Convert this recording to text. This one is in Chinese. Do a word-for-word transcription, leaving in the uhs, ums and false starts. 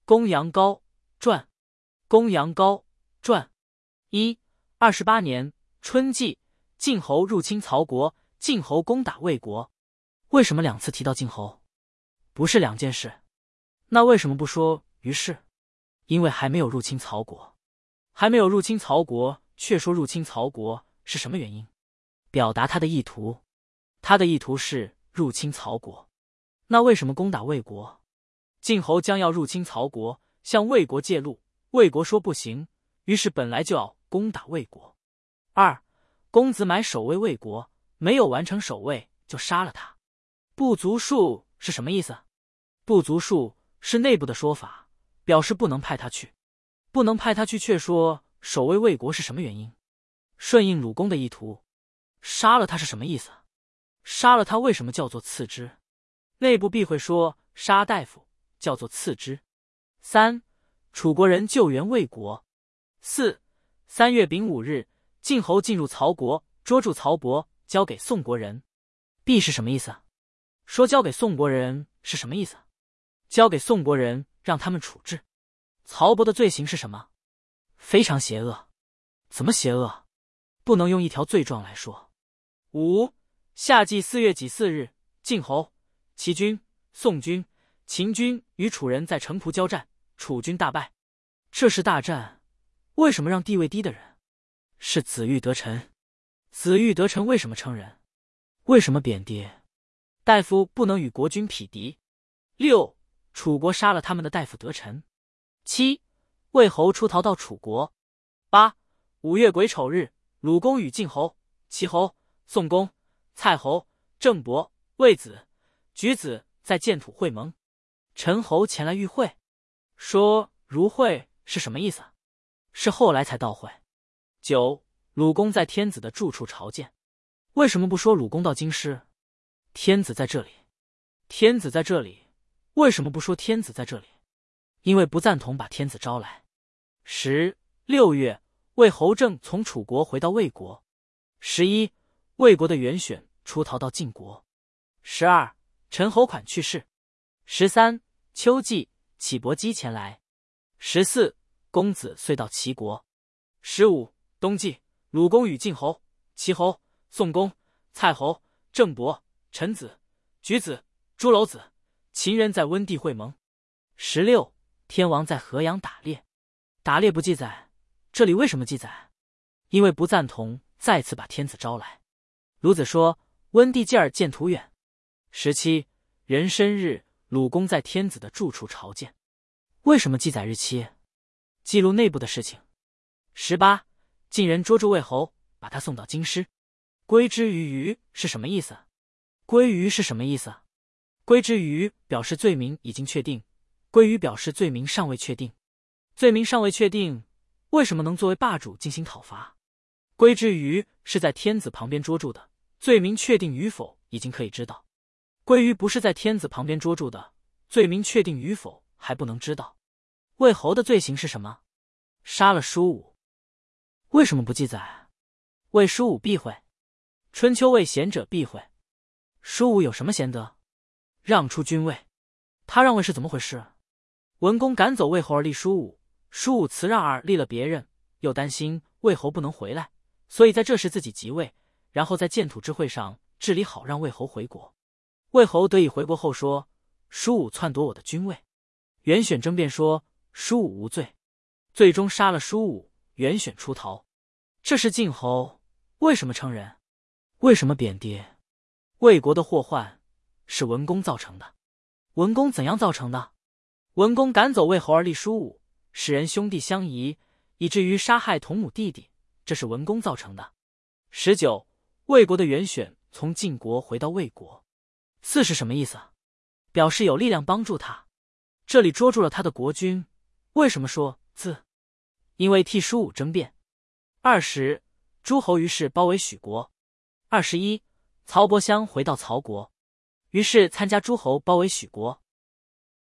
公羊高传，公羊高传。一二十八年春季，晋侯入侵曹国，晋侯攻打魏国。为什么两次提到晋侯？不是两件事。那为什么不说于是？因为还没有入侵曹国，还没有入侵曹国，却说入侵曹国是什么原因？表达他的意图。他的意图是入侵曹国。那为什么攻打魏国？晋侯将要入侵曹国，向魏国借路，魏国说不行，于是本来就要攻打魏国。二公子买守卫魏国，没有完成守卫就杀了他。不足数是什么意思？不足数是内部的说法，表示不能派他去。不能派他去却说守卫魏国是什么原因？顺应鲁公的意图。杀了他是什么意思？杀了他为什么叫做次之？内部必会说杀大夫叫做次之。三楚国人救援魏国。四三月丙午日，晋侯进入曹国，捉住曹伯，交给宋国人。必是什么意思？说交给宋国人是什么意思？交给宋国人，让他们处置。曹伯的罪行是什么？非常邪恶。怎么邪恶？不能用一条罪状来说。五夏季四月己巳日，晋侯、齐军、宋军、秦军与楚人在城濮交战，楚军大败。这是大战，为什么让地位低的人？是子欲得臣。子欲得臣为什么称人？为什么贬跌？大夫不能与国君匹敌。六楚国杀了他们的大夫得臣。七魏侯出逃到楚国。八五月癸丑日，鲁公与晋侯、齐侯、宋公、蔡侯、郑伯、魏子、举子在建土会盟。陈侯前来与会，说如会是什么意思？是后来才到会。九鲁公在天子的住处朝见。为什么不说鲁公到京师？天子在这里。天子在这里，为什么不说天子在这里？因为不赞同把天子招来。十六月，魏侯正从楚国回到魏国。十一魏国的元选出逃到晋国。十二陈侯款去世。十三秋季，启伯姬前来。十四公子遂到齐国。十五冬季，鲁公与晋侯、齐侯、宋公、蔡侯、郑伯、陈子、举子、朱楼子、秦人在温地会盟。十六天王在河阳打猎。打猎不记载，这里为什么记载？因为不赞同再次把天子招来。鲁子说温地继而见图远。十七壬申日，鲁公在天子的住处朝见。为什么记载日期？记录内部的事情。十八晋人捉住魏侯，把他送到京师。归之于虞是什么意思？归于是什么意思？归之于表示罪名已经确定，归于表示罪名尚未确定。罪名尚未确定，为什么能作为霸主进行讨伐？归之于是在天子旁边捉住的，罪名确定与否已经可以知道。归于不是在天子旁边捉住的，罪名确定与否还不能知道。魏侯的罪行是什么？杀了叔武。为什么不记载？为叔武避讳。春秋为贤者避讳。叔武有什么贤德？让出君位。他让位是怎么回事？文公赶走魏侯而立叔武，叔武辞让而立了别人，又担心魏侯不能回来，所以在这时自己即位，然后在建土之会上治理好，让魏侯回国。魏侯得以回国后说，叔武篡夺我的君位。元选争辩说叔武无罪，最终杀了叔武，元选出逃。这是晋侯，为什么称人？为什么贬跌？魏国的祸患是文公造成的。文公怎样造成的？文公赶走魏侯而立叔武，使人兄弟相疑，以至于杀害同母弟弟，这是文公造成的。十九魏国的元选从晋国回到魏国。四是什么意思？表示有力量帮助他。这里捉住了他的国君，为什么说自？因为替叔武争辩。二十诸侯于是包围许国。二十一曹伯襄回到曹国，于是参加诸侯包围许国。